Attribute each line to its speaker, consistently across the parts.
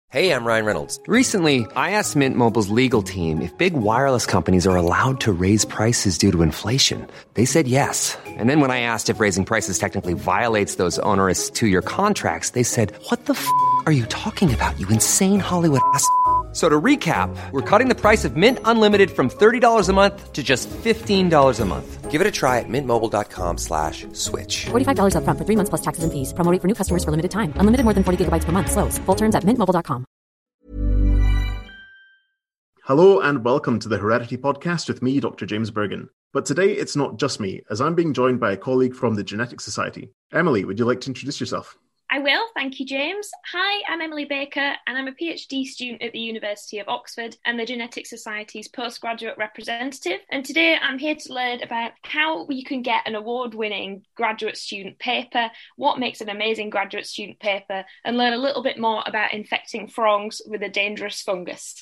Speaker 1: Hey, I'm Ryan Reynolds.
Speaker 2: Recently, I asked Mint Mobile's legal team if big wireless companies are allowed to raise prices due to inflation. They said yes. And then when I asked if raising prices technically violates those onerous two-year contracts, they said, "What the f*** are you talking about, you insane Hollywood ass?" So to recap, we're cutting the price of Mint Unlimited from $30 a month to just $15 a month.
Speaker 1: Give it a try at mintmobile.com/switch.
Speaker 3: $45 up front for 3 months plus taxes and fees. Promo rate for new customers for limited time. Unlimited more than 40 gigabytes per month. Slows full terms at mintmobile.com.
Speaker 4: Hello and welcome to the Heredity Podcast with me, Dr. James Bergen. But today it's not just me, as I'm being joined by a colleague from the Genetics Society. Emily, would you like to introduce yourself?
Speaker 5: I will, thank you, James. Hi, I'm Emily Baker, and I'm a PhD student at the University of Oxford and the Genetics Society's postgraduate representative. And today I'm here to learn about how you can get an award-winning graduate student paper, what makes an amazing graduate student paper, and learn a little bit more about infecting frogs with a dangerous fungus.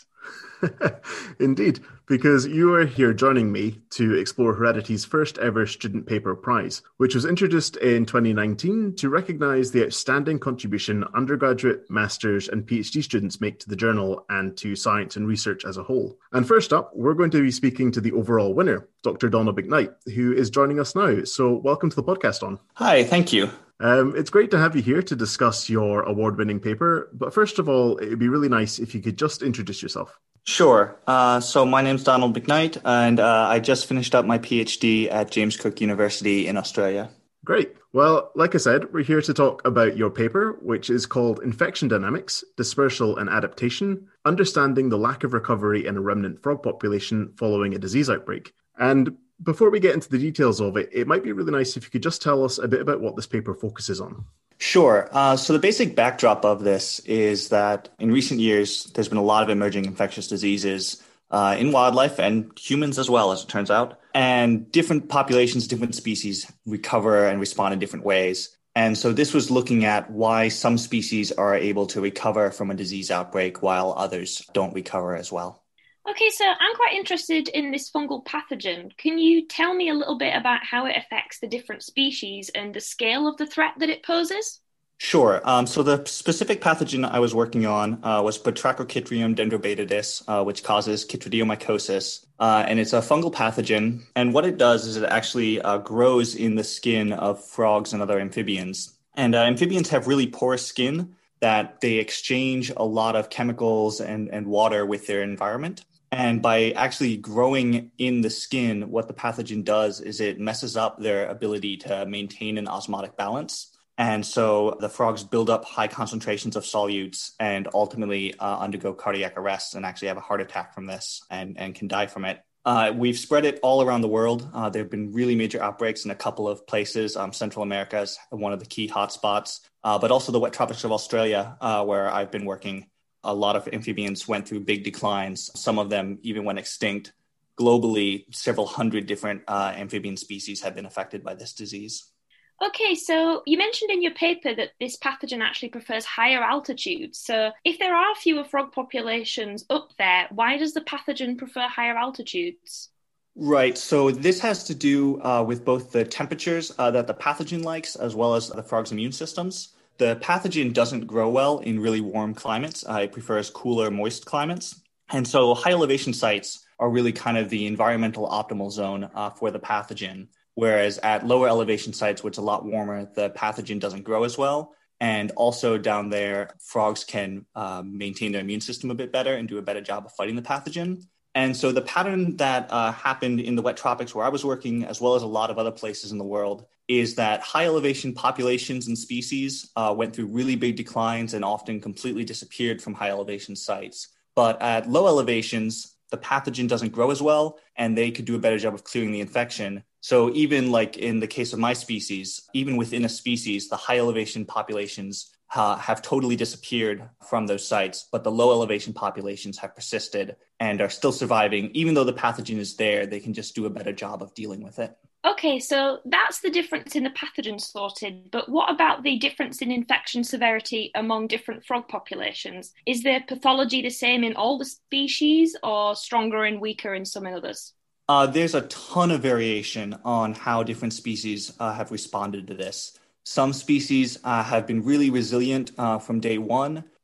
Speaker 4: Indeed, because you are here joining me to explore Heredity's first ever student paper prize, which was introduced in 2019 to recognise the outstanding contribution undergraduate, master's and PhD students make to the journal and to science and research as a whole. And first up, we're going to be speaking to the overall winner, Dr. Donald McKnight, who is joining us now. So welcome to the podcast, Don.
Speaker 6: Hi, thank you.
Speaker 4: It's great to have you here to discuss your award-winning paper. But first of all, it would be really nice if you could just introduce yourself.
Speaker 6: Sure. So my name's Donald McKnight, and I just finished up my PhD at James Cook University in Australia.
Speaker 4: Great. Well, like I said, we're here to talk about your paper, which is called Infection Dynamics, Dispersal and Adaptation, Understanding the Lack of Recovery in a Remnant Frog Population Following a Disease Outbreak. And before we get into the details of it, it might be really nice if you could just tell us a bit about what this paper focuses on.
Speaker 6: Sure. So the basic backdrop of this is that in recent years, there's been a lot of emerging infectious diseases in wildlife and humans as well, as it turns out. And different populations, different species recover and respond in different ways. And so this was looking at why some species are able to recover from a disease outbreak while others don't recover as well.
Speaker 5: Okay, so I'm quite interested in this fungal pathogen. Can you tell me a little bit about how it affects the different species and the scale of the threat that it poses?
Speaker 6: Sure. So the specific pathogen I was working on was Batrachochytrium dendrobatidis, which causes chytridiomycosis. And it's a fungal pathogen. And what it does is it actually grows in the skin of frogs and other amphibians. And amphibians have really porous skin that they exchange a lot of chemicals and water with their environment. And by actually growing in the skin, what the pathogen does is it messes up their ability to maintain an osmotic balance. And so the frogs build up high concentrations of solutes and ultimately undergo cardiac arrest and actually have a heart attack from this and can die from it. We've spread it all around the world. There have been really major outbreaks in a couple of places. Central America is one of the key hotspots, but also the wet tropics of Australia, where I've been working. A lot of amphibians went through big declines. Some of them even went extinct. Globally, several hundred different amphibian species have been affected by this disease.
Speaker 5: Okay, so you mentioned in your paper that this pathogen actually prefers higher altitudes. So if there are fewer frog populations up there, why does the pathogen prefer higher altitudes?
Speaker 6: Right. So this has to do with both the temperatures that the pathogen likes as well as the frog's immune systems. The pathogen doesn't grow well in really warm climates. It prefers cooler, moist climates. And so high elevation sites are really kind of the environmental optimal zone for the pathogen. Whereas at lower elevation sites, which is a lot warmer, the pathogen doesn't grow as well. And also down there, frogs can maintain their immune system a bit better and do a better job of fighting the pathogen. And so the pattern that happened in the wet tropics where I was working, as well as a lot of other places in the world, is that high elevation populations and species went through really big declines and often completely disappeared from high elevation sites. But at low elevations, the pathogen doesn't grow as well, and they could do a better job of clearing the infection. So even like in the case of my species, even within a species, the high elevation populations have totally disappeared from those sites, but the low elevation populations have persisted and are still surviving. Even though the pathogen is there, they can just do a better job of dealing with it.
Speaker 5: Okay, so that's the difference in the pathogen sorted, but what about the difference in infection severity among different frog populations? Is the pathology the same in all the species or stronger and weaker in some and others?
Speaker 6: There's a ton of variation on how different species have responded to this. Some species have been really resilient from day one,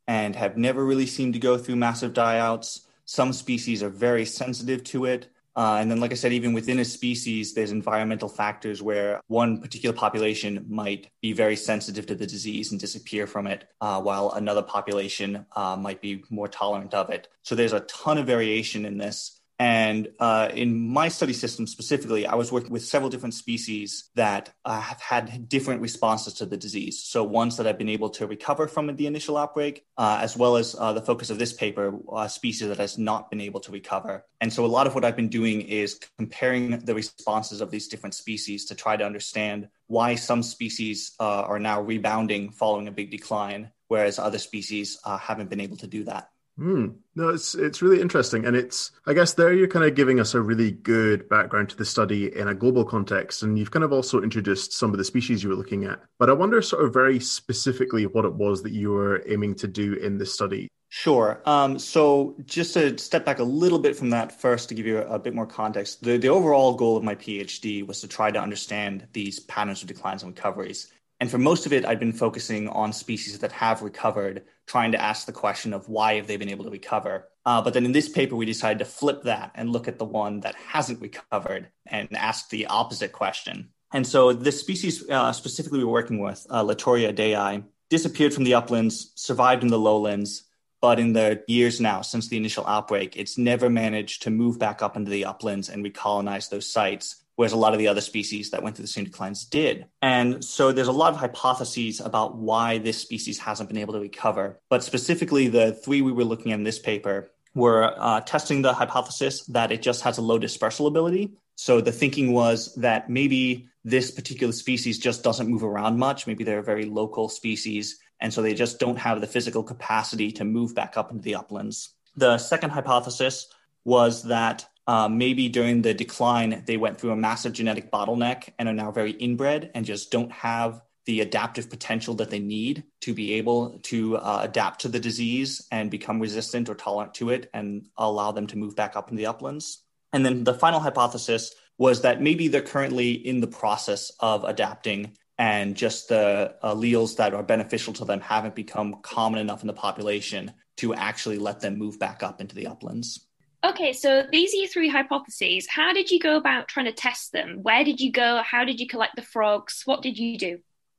Speaker 6: and have never really seemed to go through massive die-outs. Some species are very sensitive to it. And then, like I said, even within a species, there's environmental factors where one particular population might be very sensitive to the disease and disappear from it, while another population might be more tolerant of it. So there's a ton of variation in this. And in my study system specifically, I was working with several different species that have had different responses to the disease. So ones that have been able to recover from the initial outbreak, as well as the focus of this paper, a species that has not been able to recover. And so a lot of what I've been doing is comparing the responses of these different species to try to understand why some species are now rebounding following a big decline, whereas other species haven't been able to do that.
Speaker 4: No, it's really interesting. And I guess there you're kind of giving us a really good background to the study in a global context. And you've kind of also introduced some of the species you were looking at. But I wonder sort of very specifically what it was that you were aiming to do in this study.
Speaker 6: Sure. So just to step back a little bit from that first to give you a bit more context, the overall goal of my PhD was to try to understand these patterns of declines and recoveries. And for most of it, I've been focusing on species that have recovered, trying to ask the question of why have they been able to recover. But then in this paper, we decided to flip that and look at the one that hasn't recovered and ask the opposite question. And so this species specifically we're working with, Latoria dei, disappeared from the uplands, survived in the lowlands, but in the years now since the initial outbreak, it's never managed to move back up into the uplands and recolonize those sites, whereas a lot of the other species that went through the same declines did. And so there's a lot of hypotheses about why this species hasn't been able to recover. But specifically, the three we were looking at in this paper were testing the hypothesis that it just has a low dispersal ability. So the thinking was that maybe this particular species just doesn't move around much. Maybe they're a very local species, and so they just don't have the physical capacity to move back up into the uplands. The second hypothesis was that maybe during the decline, they went through a massive genetic bottleneck and are now very inbred and just don't have the adaptive potential that they need to be able to adapt to the disease and become resistant or tolerant to it and allow them to move back up into the uplands. And then the final hypothesis was that maybe they're currently in the process of adapting and just the alleles that are beneficial to them haven't become common enough in the population to actually let them move back up into the uplands.
Speaker 5: Okay, so these are your three hypotheses. How did you go about trying to test them? Where did you go? How did you collect the frogs? What did you do?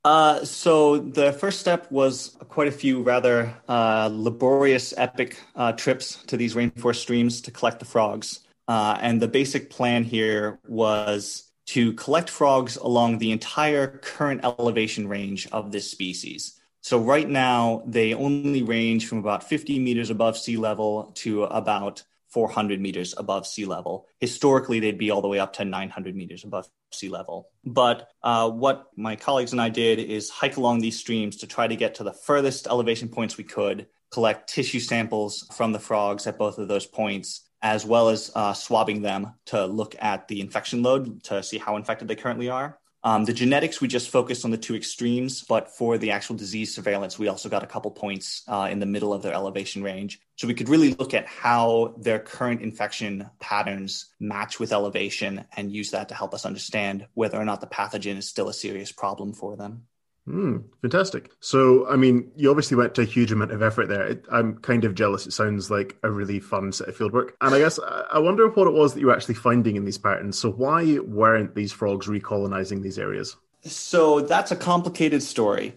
Speaker 6: So the first step was quite a few rather laborious, epic trips to these rainforest streams to collect the frogs. And the basic plan here was to collect frogs along the entire current elevation range of this species. So right now, they only range from about 50 meters above sea level to about 400 meters above sea level. Historically, they'd be all the way up to 900 meters above sea level. But what my colleagues and I did is hike along these streams to try to get to the furthest elevation points we could, collect tissue samples from the frogs at both of those points, as well as swabbing them to look at the infection load to see how infected they currently are. The genetics, we just focused on the two extremes, but for the actual disease surveillance, we also got a couple points in the middle of their elevation range. So we could really look at how their current infection patterns match with elevation and use that to help us understand whether or not the pathogen is still a serious problem for them.
Speaker 4: Fantastic. So, I mean, you obviously went to a huge amount of effort there. I'm kind of jealous. It sounds like a really fun set of fieldwork. And I guess I wonder what it was that you were actually finding in these patterns. So why weren't these frogs recolonizing these areas?
Speaker 6: So that's a complicated story.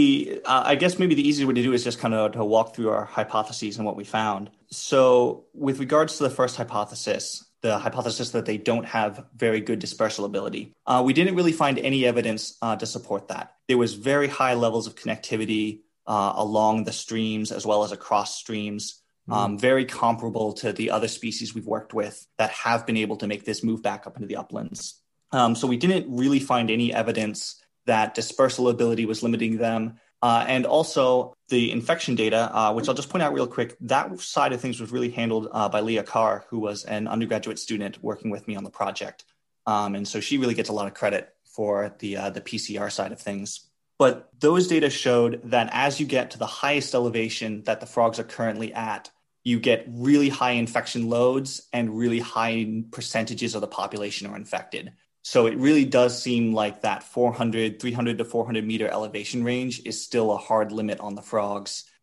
Speaker 6: I guess maybe the easiest way to do is just kind of to walk through our hypotheses and what we found. So with regards to the first hypothesis, the hypothesis that they don't have very good dispersal ability, we didn't really find any evidence to support that. There was very high levels of connectivity along the streams as well as across streams, very comparable to the other species we've worked with that have been able to make this move back up into the uplands. So we didn't really find any evidence that dispersal ability was limiting them. And also the infection data, which I'll just point out real quick, that side of things was really handled by Leah Carr, who was an undergraduate student working with me on the project. And so she really gets a lot of credit for the PCR side of things. But those data showed that as you get to the highest elevation that the frogs are currently at, you get really high infection loads and really high percentages of the population are infected. So it really does seem like that 300 to 400 meter elevation range is still a hard limit on the frogs.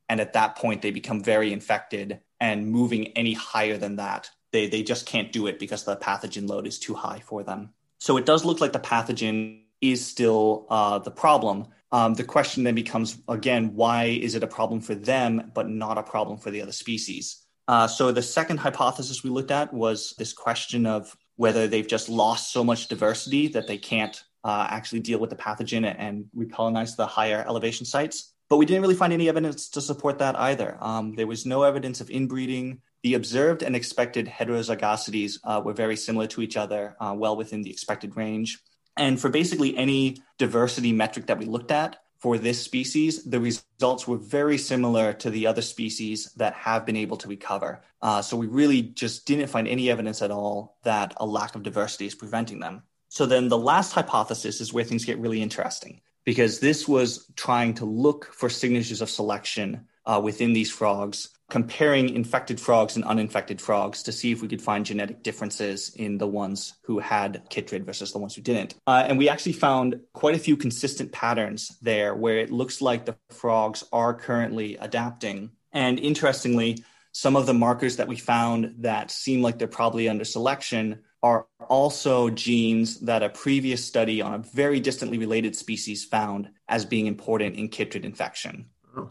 Speaker 6: And at that point, they become very infected, and moving any higher than that, they just can't do it because the pathogen load is too high for them. So it does look like the pathogen is still the problem. The question then becomes, again, why is it a problem for them, but not a problem for the other species? So the second hypothesis we looked at was this question of whether they've just lost so much diversity that they can't actually deal with the pathogen and recolonize the higher elevation sites. But we didn't really find any evidence to support that either. There was no evidence of inbreeding. The observed and expected heterozygosities were very similar to each other, well within the expected range. And for basically any diversity metric that we looked at for this species, the results were very similar to the other species that have been able to recover. So we really just didn't find any evidence at all that a lack of diversity is preventing them. So then the last hypothesis is where things get really interesting, because this was trying to look for signatures of selection within these frogs, comparing infected frogs and uninfected frogs to see if we could find genetic differences in the ones who had chytrid versus the ones who didn't. And we actually found quite a few consistent patterns there where it looks like the frogs are currently adapting. And interestingly, some of the markers that we found that seem like they're probably under selection are also genes that a previous study on a very distantly related species found as being important in chytrid infection.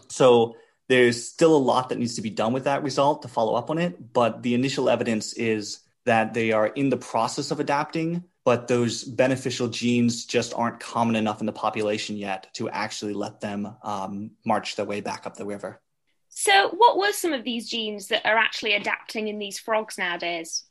Speaker 6: So there's still a lot that needs to be done with that result to follow up on it, but the initial evidence is that they are in the process of adapting, but those beneficial genes just aren't common enough in the population yet to actually let them march their way back up the river.
Speaker 5: So what were some of these genes that are actually adapting in these frogs nowadays?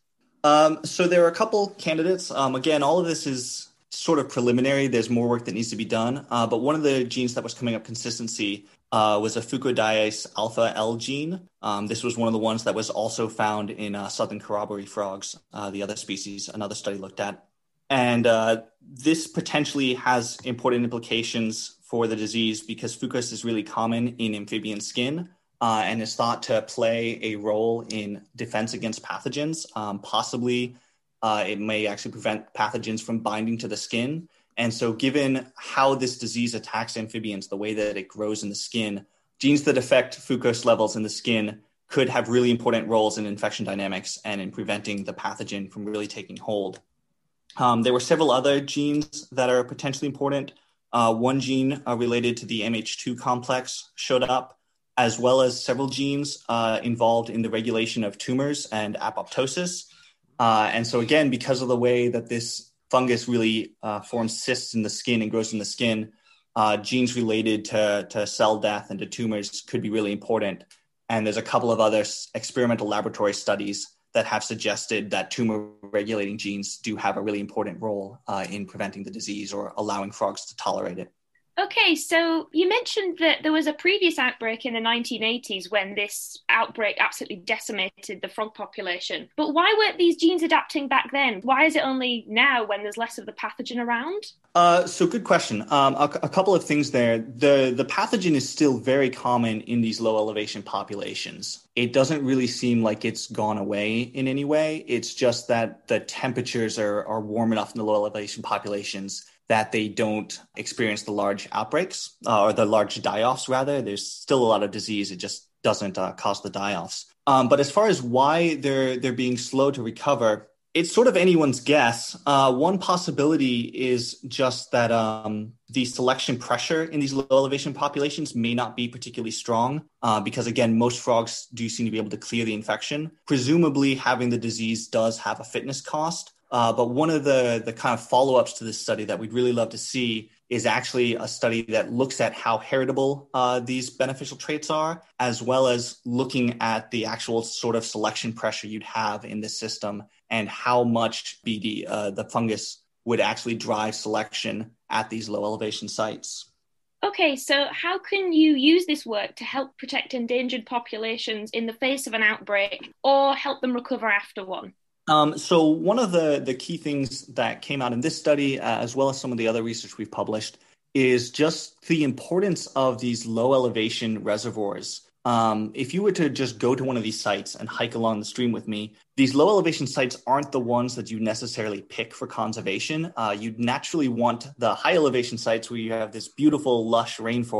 Speaker 6: So there are a couple candidates. Again, all of this is sort of preliminary. There's more work that needs to be done. But one of the genes that was coming up consistency was a fucodiase alpha L gene. This was one of the ones that was also found in southern corroboree frogs, the other species another study looked at. And this potentially has important implications for the disease because fucus is really common in amphibian skin and is thought to play a role in defense against pathogens. Possibly it may actually prevent pathogens from binding to the skin. And so given how this disease attacks amphibians, the way that it grows in the skin, genes that affect fucus levels in the skin could have really important roles in infection dynamics and in preventing the pathogen from really taking hold. There were several other genes that are potentially important. One gene related to the MH2 complex showed up, as well as several genes involved in the regulation of tumors and apoptosis. And so again, because of the way that this fungus really forms cysts in the skin and grows in the skin, genes related to cell death and to tumors could be really important. And there's a couple of other experimental laboratory studies that have suggested that tumor-regulating genes do have a really important role in preventing the disease or allowing frogs to tolerate it.
Speaker 5: Okay, so you mentioned that there was a previous outbreak in the 1980s when this outbreak absolutely decimated the frog population. But why weren't these genes adapting back then? Why is it only now when there's less of the pathogen around?
Speaker 6: So good question. A couple of things there. The pathogen is still very common in these low elevation populations. It doesn't really seem like it's gone away in any way. It's just that the temperatures are warm enough in the low elevation populations that they don't experience the large outbreaks or the large die-offs, rather. There's still a lot of disease. It just doesn't cause the die-offs. But as far as why they're being slow to recover, it's sort of anyone's guess. One possibility is just that the selection pressure in these low elevation populations may not be particularly strong because, again, most frogs do seem to be able to clear the infection. Presumably, having the disease does have a fitness cost. But one of the kind of follow-ups to this study that we'd really love to see is actually a study that looks at how heritable these beneficial traits are, as well as looking at the actual sort of selection pressure you'd have in this system and how much the fungus would actually drive selection at these low elevation sites.
Speaker 5: Okay, so how can you use this work to help protect endangered populations in the face of an outbreak or help them recover after one?
Speaker 6: So one of the key things that came out in this study, as well as some of the other research we've published, is just the importance of these low elevation reservoirs. If you were to just go to one of these sites and hike along the stream with me, these low elevation sites aren't the ones that you necessarily pick for conservation. You'd naturally want the high elevation sites where you have this beautiful, lush rainforest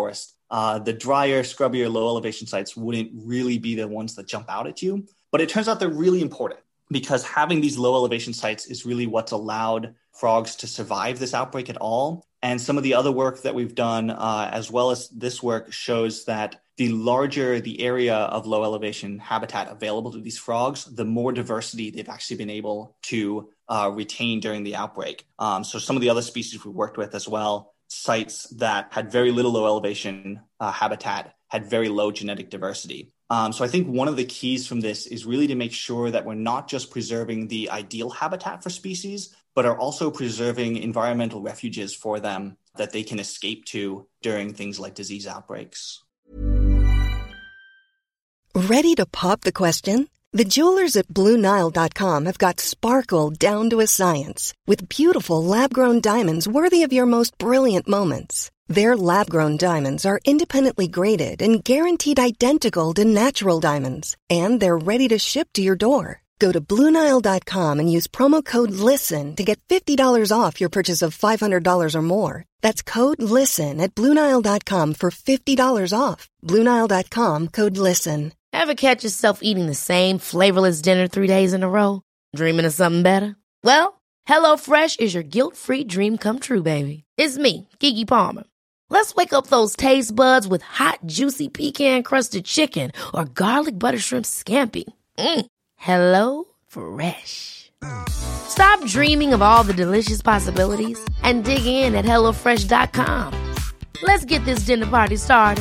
Speaker 6: the drier, scrubbier, low elevation sites wouldn't really be the ones that jump out at you. But it turns out they're really important because having these low elevation sites is really what's allowed frogs to survive this outbreak at all. And some of the other work that we've done, as well as this work, shows that the larger the area of low elevation habitat available to these frogs, the more diversity they've actually been able to retain during the outbreak. So some of the other species we worked with as well, sites that had very little low elevation habitat had very low genetic diversity. So I think one of the keys from this is really to make sure that we're not just preserving the ideal habitat for species, but are also preserving environmental refuges for them that they can escape to during things like disease outbreaks.
Speaker 7: Ready to pop the question? The jewelers at BlueNile.com have got sparkle down to a science with beautiful lab-grown diamonds worthy of your most brilliant moments. Their lab-grown diamonds are independently graded and guaranteed identical to natural diamonds, and they're ready to ship to your door. Go to BlueNile.com and use promo code LISTEN to get $50 off your purchase of $500 or more. That's code LISTEN at BlueNile.com for $50 off. BlueNile.com, code LISTEN.
Speaker 8: Ever catch yourself eating the same flavorless dinner 3 days in a row? Dreaming of something better? Well, HelloFresh is your guilt-free dream come true, baby. It's me, Keke Palmer. Let's wake up those taste buds with hot, juicy pecan-crusted chicken or garlic butter shrimp scampi. Hello Fresh. Stop dreaming of all the delicious possibilities and dig in at HelloFresh.com. Let's get this dinner party started.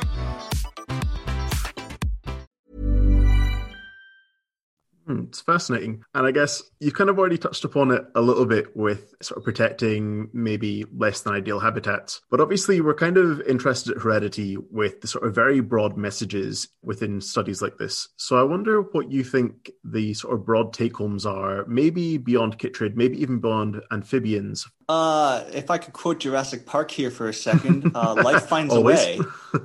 Speaker 4: It's fascinating. And I guess you've kind of already touched upon it a little bit with sort of protecting maybe less than ideal habitats. But obviously we're kind of interested at Heredity with the sort of very broad messages within studies like this. So I wonder what you think the sort of broad take-homes are, maybe beyond chytrid, maybe even beyond amphibians.
Speaker 6: If I could quote Jurassic Park here for a second, life finds a way.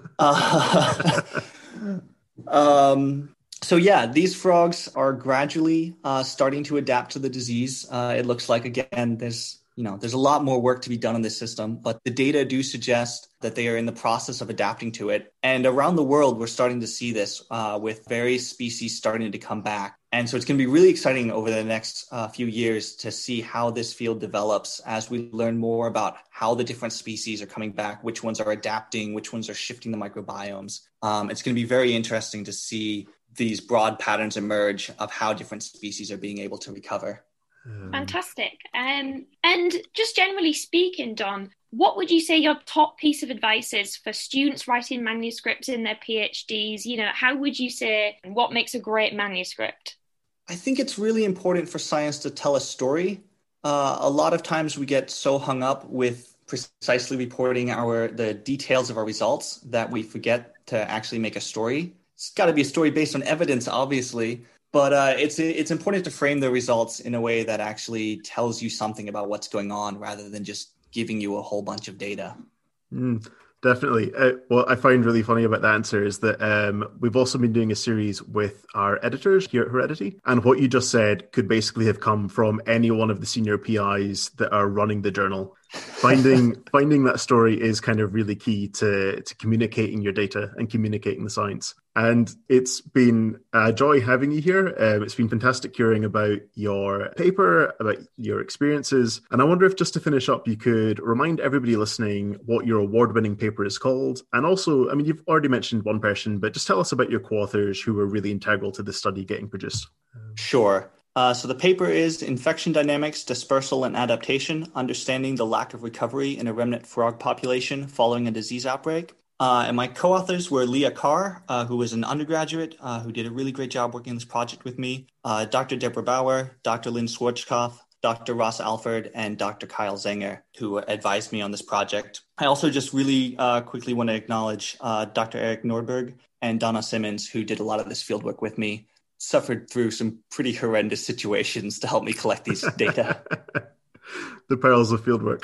Speaker 6: So yeah, these frogs are gradually starting to adapt to the disease. It looks like, again, there's a lot more work to be done in this system, but the data do suggest that they are in the process of adapting to it. And around the world, we're starting to see this with various species starting to come back. And so it's going to be really exciting over the next few years to see how this field develops as we learn more about how the different species are coming back, which ones are adapting, which ones are shifting the microbiomes. It's going to be very interesting to see these broad patterns emerge of how different species are being able to recover.
Speaker 5: Fantastic. And just generally speaking, Don, what would you say your top piece of advice is for students writing manuscripts in their PhDs? How would you say what makes a great manuscript?
Speaker 6: I think it's really important for science to tell a story. A lot of times we get so hung up with precisely reporting the details of our results that we forget to actually make a story. It's got to be a story based on evidence, obviously, but it's important to frame the results in a way that actually tells you something about what's going on rather than just giving you a whole bunch of data.
Speaker 4: Definitely. What I find really funny about the answer is that we've also been doing a series with our editors here at Heredity, and what you just said could basically have come from any one of the senior PIs that are running the journal. Finding that story is kind of really key to communicating your data and communicating the science. And it's been a joy having you here. It's been fantastic hearing about your paper, about your experiences. And I wonder if, just to finish up, you could remind everybody listening what your award-winning paper is called. And also, you've already mentioned one person, but just tell us about your co-authors who were really integral to this study getting produced.
Speaker 6: Sure. So the paper is Infection Dynamics, Dispersal and Adaptation, Understanding the Lack of Recovery in a Remnant Frog Population Following a Disease Outbreak. And my co-authors were Leah Carr, who was an undergraduate, who did a really great job working on this project with me, Dr. Deborah Bauer, Dr. Lynn Schwarzkopf, Dr. Ross Alford, and Dr. Kyle Zenger, who advised me on this project. I also just really quickly want to acknowledge Dr. Eric Nordberg and Donna Simmons, who did a lot of this fieldwork with me, suffered through some pretty horrendous situations to help me collect these data.
Speaker 4: The perils of fieldwork.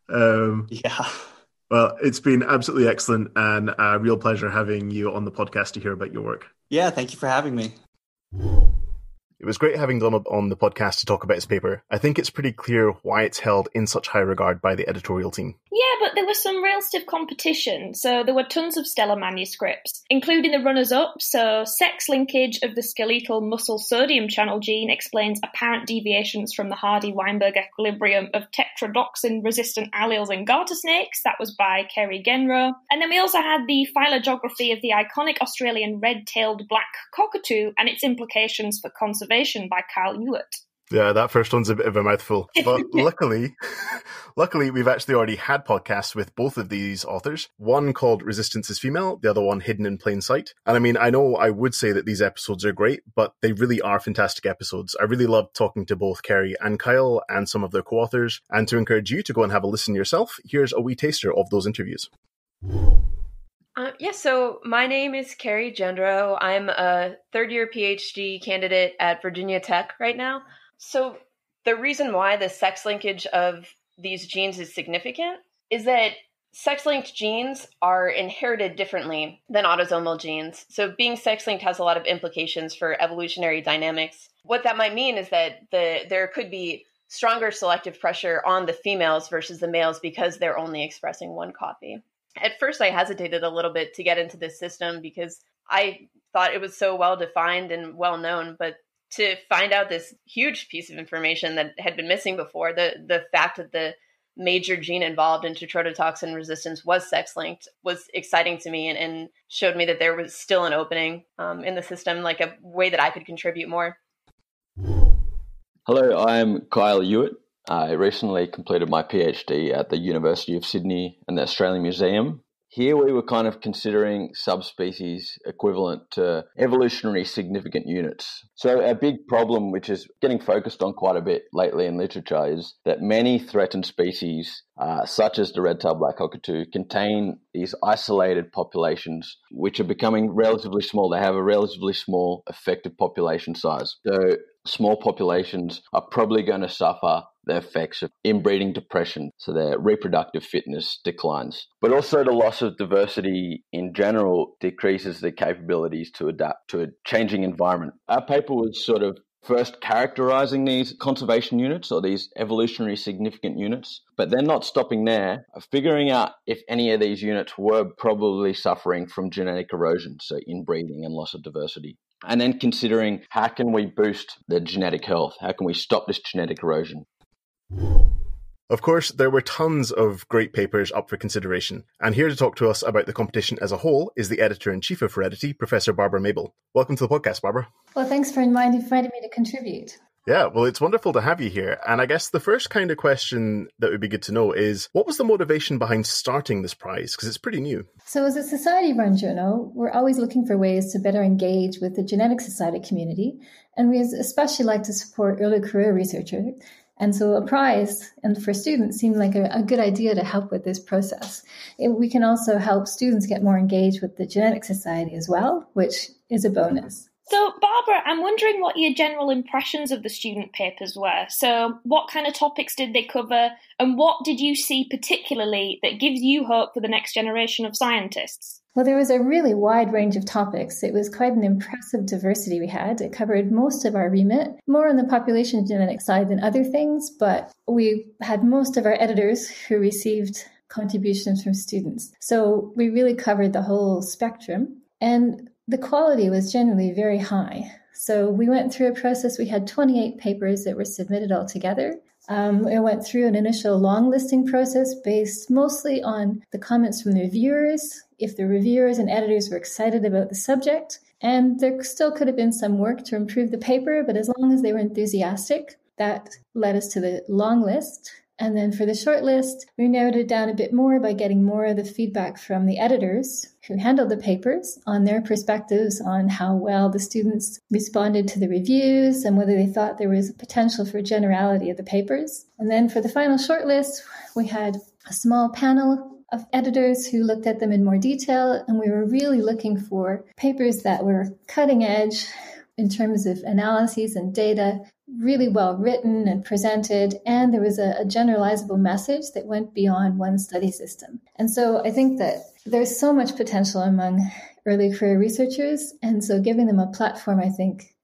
Speaker 6: Yeah.
Speaker 4: Well, it's been absolutely excellent and a real pleasure having you on the podcast to hear about your work.
Speaker 6: Yeah, thank you for having me.
Speaker 4: It was great having Donald on the podcast to talk about his paper. I think it's pretty clear why it's held in such high regard by the editorial team.
Speaker 5: Yeah, but there was some real stiff competition. So there were tons of stellar manuscripts, including the runners-up. So sex linkage of the skeletal muscle sodium channel gene explains apparent deviations from the Hardy-Weinberg equilibrium of tetrodotoxin-resistant alleles in garter snakes. That was by Kerry Genro. And then we also had the phylogeography of the iconic Australian red-tailed black cockatoo and its implications for conservation by Kyle Ewart.
Speaker 4: Yeah, that first one's a bit of a mouthful. But luckily, we've actually already had podcasts with both of these authors. One called Resistance is Female, the other one Hidden in Plain Sight. And I mean, I know I would say that these episodes are great, but they really are fantastic episodes. I really loved talking to both Kerry and Kyle and some of their co-authors. And to encourage you to go and have a listen yourself, here's a wee taster of those interviews.
Speaker 9: So my name is Kerry Gendro. I'm a third-year PhD candidate at Virginia Tech right now. So the reason why the sex linkage of these genes is significant is that sex-linked genes are inherited differently than autosomal genes. So being sex-linked has a lot of implications for evolutionary dynamics. What that might mean is that there could be stronger selective pressure on the females versus the males because they're only expressing one copy. At first, I hesitated a little bit to get into this system because I thought it was so well defined and well known, but to find out this huge piece of information that had been missing before, the fact that the major gene involved in tetrodotoxin resistance was sex-linked, was exciting to me and showed me that there was still an opening in the system, like a way that I could contribute more.
Speaker 10: Hello, I'm Kyle Ewart. I recently completed my PhD at the University of Sydney and the Australian Museum. Here we were kind of considering subspecies equivalent to evolutionary significant units. So a big problem, which is getting focused on quite a bit lately in literature, is that many threatened species, such as the red-tailed black cockatoo, contain these isolated populations, which are becoming relatively small. They have a relatively small effective population size. So small populations are probably going to suffer the effects of inbreeding depression, so their reproductive fitness declines. But also the loss of diversity in general decreases their capabilities to adapt to a changing environment. Our paper was sort of first characterizing these conservation units or these evolutionary significant units, but then not stopping there, figuring out if any of these units were probably suffering from genetic erosion, so inbreeding and loss of diversity. And then considering how can we boost their genetic health? How can we stop this genetic erosion?
Speaker 4: Of course, there were tons of great papers up for consideration, and here to talk to us about the competition as a whole is the Editor-in-Chief of Heredity, Professor Barbara Mabel. Welcome to the podcast, Barbara.
Speaker 11: Well, thanks for inviting me to contribute.
Speaker 4: Yeah, well, it's wonderful to have you here. And I guess the first kind of question that would be good to know is, what was the motivation behind starting this prize? Because it's pretty new.
Speaker 11: So as a society-run journal, we're always looking for ways to better engage with the genetic society community, and we especially like to support early career researchers. And so a prize and for students seemed like a good idea to help with this process. We can also help students get more engaged with the genetic society as well, which is a bonus.
Speaker 5: So, Barbara, I'm wondering what your general impressions of the student papers were. So, what kind of topics did they cover, and what did you see particularly that gives you hope for the next generation of scientists?
Speaker 11: Well, there was a really wide range of topics. It was quite an impressive diversity we had. It covered most of our remit, more on the population genetics side than other things, but we had most of our editors who received contributions from students. So we really covered the whole spectrum, and the quality was generally very high. So we went through a process. We had 28 papers that were submitted altogether. We went through an initial long listing process based mostly on the comments from the reviewers, if the reviewers and editors were excited about the subject. And there still could have been some work to improve the paper, but as long as they were enthusiastic, that led us to the long list. And then for the short list, we narrowed it down a bit more by getting more of the feedback from the editors who handled the papers on their perspectives on how well the students responded to the reviews and whether they thought there was a potential for generality of the papers. And then for the final short list, we had a small panel of editors who looked at them in more detail, and we were really looking for papers that were cutting edge in terms of analyses and data, really well written and presented, and there was a generalizable message that went beyond one study system. And so I think that there's so much potential among early career researchers, and so giving them a platform, I think,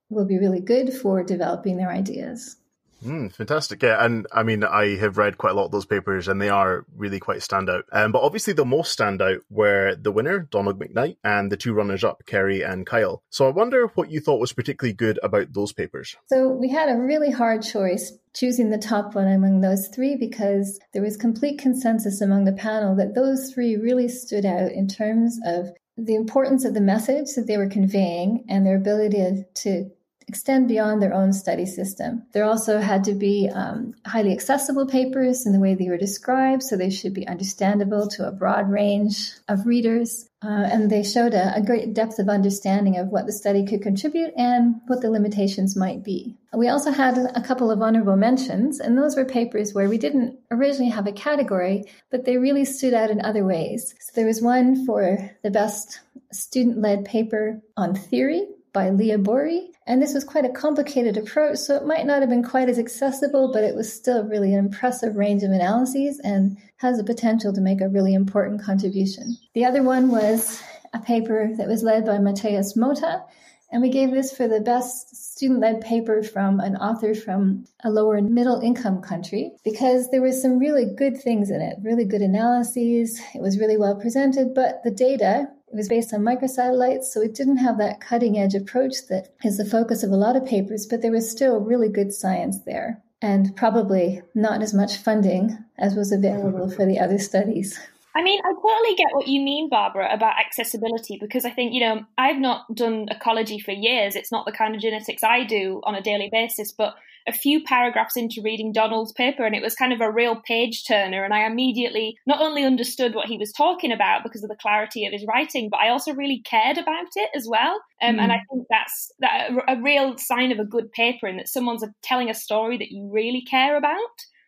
Speaker 11: will be really good for developing their ideas.
Speaker 4: Fantastic. Yeah. And I mean, I have read quite a lot of those papers and they are really quite standout. But obviously the most standout were the winner, Donald McKnight, and the two runners-up, Kerry and Kyle. So I wonder what you thought was particularly good about those papers.
Speaker 11: So we had a really hard choice choosing the top one among those three because there was complete consensus among the panel that those three really stood out in terms of the importance of the message that they were conveying and their ability to extend beyond their own study system. There also had to be highly accessible papers in the way they were described, so they should be understandable to a broad range of readers. And they showed a great depth of understanding of what the study could contribute and what the limitations might be. We also had a couple of honorable mentions, and those were papers where we didn't originally have a category, but they really stood out in other ways. So there was one for the best student-led paper on theory by Leah Borey. And this was quite a complicated approach, so it might not have been quite as accessible, but it was still really an impressive range of analyses and has the potential to make a really important contribution. The other one was a paper that was led by Matheus Mota, and we gave this for the best student-led paper from an author from a lower and middle income country because there were some really good things in it, really good analyses. It was really well presented, but the data, it was based on microsatellites, so it didn't have that cutting-edge approach that is the focus of a lot of papers, but there was still really good science there, and probably not as much funding as was available for the other studies.
Speaker 5: I mean, I totally get what you mean, Barbara, about accessibility, because I think, I've not done ecology for years. It's not the kind of genetics I do on a daily basis, but a few paragraphs into reading Donald's paper, and it was kind of a real page turner. And I immediately not only understood what he was talking about because of the clarity of his writing, but I also really cared about it as well. And I think that's a real sign of a good paper, in that someone's telling a story that you really care about.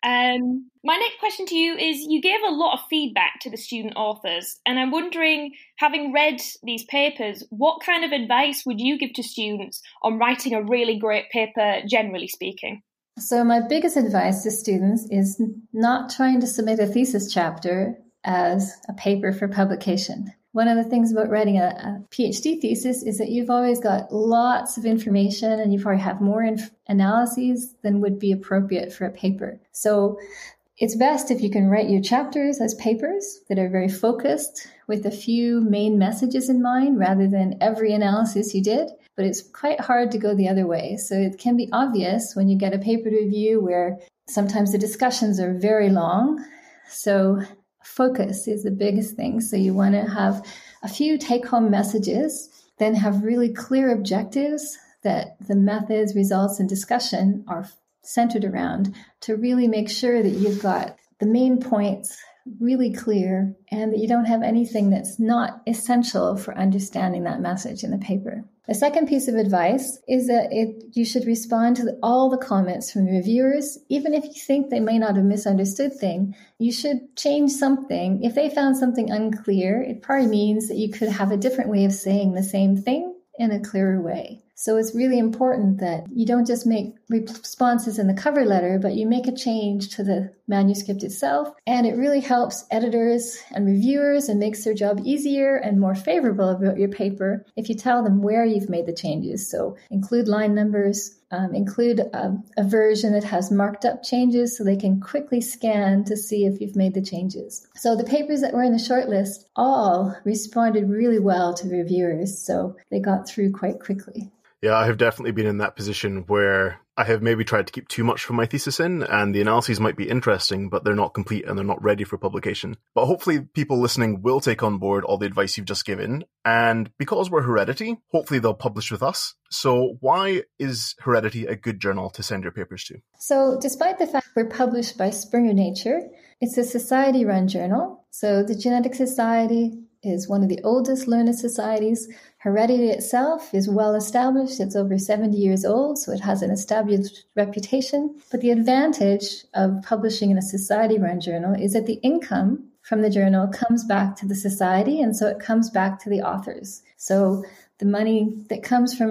Speaker 5: My next question to you is, you gave a lot of feedback to the student authors, and I'm wondering, having read these papers, what kind of advice would you give to students on writing a really great paper, generally speaking?
Speaker 11: So my biggest advice to students is not trying to submit a thesis chapter as a paper for publication. One of the things about writing a PhD thesis is that you've always got lots of information and you probably have more analyses than would be appropriate for a paper. So it's best if you can write your chapters as papers that are very focused with a few main messages in mind rather than every analysis you did. But it's quite hard to go the other way. So it can be obvious when you get a paper to review where sometimes the discussions are very long. So focus is the biggest thing. So you want to have a few take-home messages, then have really clear objectives that the methods, results, and discussion are centered around to really make sure that you've got the main points really clear and that you don't have anything that's not essential for understanding that message in the paper. The second piece of advice is that you should respond to all the comments from the reviewers. Even if you think they may not have misunderstood things, you should change something. If they found something unclear, it probably means that you could have a different way of saying the same thing in a clearer way. So it's really important that you don't just make responses in the cover letter, but you make a change to the manuscript itself. And it really helps editors and reviewers and makes their job easier and more favorable about your paper if you tell them where you've made the changes. So include line numbers, include a version that has marked up changes so they can quickly scan to see if you've made the changes. So the papers that were in the shortlist all responded really well to the reviewers, so they got through quite quickly.
Speaker 4: Yeah, I have definitely been in that position where I have maybe tried to keep too much from my thesis in, and the analyses might be interesting, but they're not complete and they're not ready for publication. But hopefully people listening will take on board all the advice you've just given. And because we're Heredity, hopefully they'll publish with us. So why is Heredity a good journal to send your papers to?
Speaker 11: So despite the fact we're published by Springer Nature, it's a society-run journal. So the Genetic Society is one of the oldest learned societies. Heredity itself is well established. It's over 70 years old, so it has an established reputation. But the advantage of publishing in a society-run journal is that the income from the journal comes back to the society, and so it comes back to the authors. So the money that comes from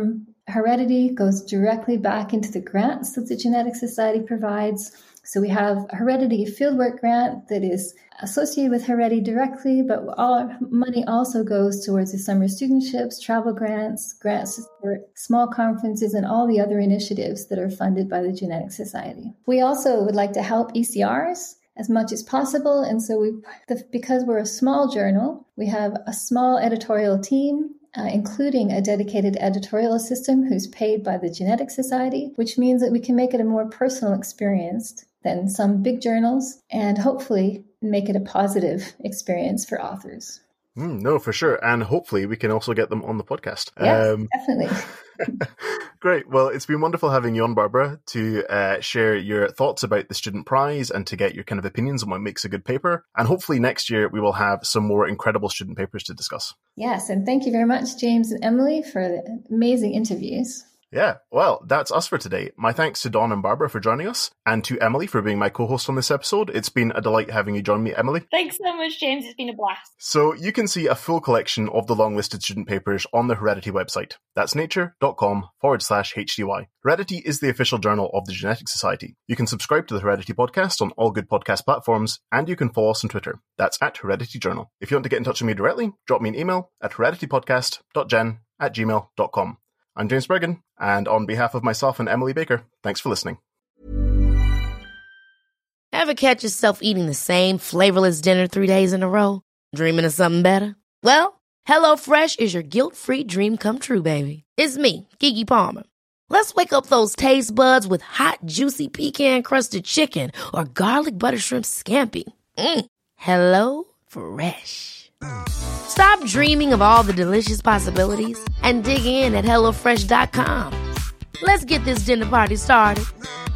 Speaker 11: heredity goes directly back into the grants that the Genetics Society provides. So we have a heredity fieldwork grant that is associated with heredity directly, but all our money also goes towards the summer studentships, travel grants, grants to support small conferences, and all the other initiatives that are funded by the Genetics Society. We also would like to help ECRs as much as possible. And so because we're a small journal, we have a small editorial team, including a dedicated editorial assistant who's paid by the Genetics Society, which means that we can make it a more personal experience than some big journals and hopefully make it a positive experience for authors.
Speaker 4: No, for sure. And hopefully we can also get them on the podcast.
Speaker 11: Yes, definitely.
Speaker 4: Great. Well, it's been wonderful having you on, Barbara, to share your thoughts about the Student Prize and to get your kind of opinions on what makes a good paper. And hopefully next year we will have some more incredible student papers to discuss.
Speaker 11: Yes, and thank you very much, James and Emily, for the amazing interviews.
Speaker 4: Yeah, well, that's us for today. My thanks to Dawn and Barbara for joining us, and to Emily for being my co-host on this episode. It's been a delight having you join me, Emily.
Speaker 5: Thanks so much, James. It's been a blast.
Speaker 4: So you can see a full collection of the long-listed student papers on the Heredity website. That's nature.com/HDY. Heredity is the official journal of the Genetics Society. You can subscribe to the Heredity podcast on all good podcast platforms, and you can follow us on Twitter. That's @HeredityJournal. If you want to get in touch with me directly, drop me an email at hereditypodcast.jen@gmail.com. I'm James Bergen, and on behalf of myself and Emily Baker, thanks for listening.
Speaker 8: Ever catch yourself eating the same flavorless dinner 3 days in a row? Dreaming of something better? Well, HelloFresh is your guilt-free dream come true, baby. It's me, Keke Palmer. Let's wake up those taste buds with hot, juicy pecan-crusted chicken or garlic butter shrimp scampi. Hello Fresh. Stop dreaming of all the delicious possibilities and dig in at HelloFresh.com. Let's get this dinner party started.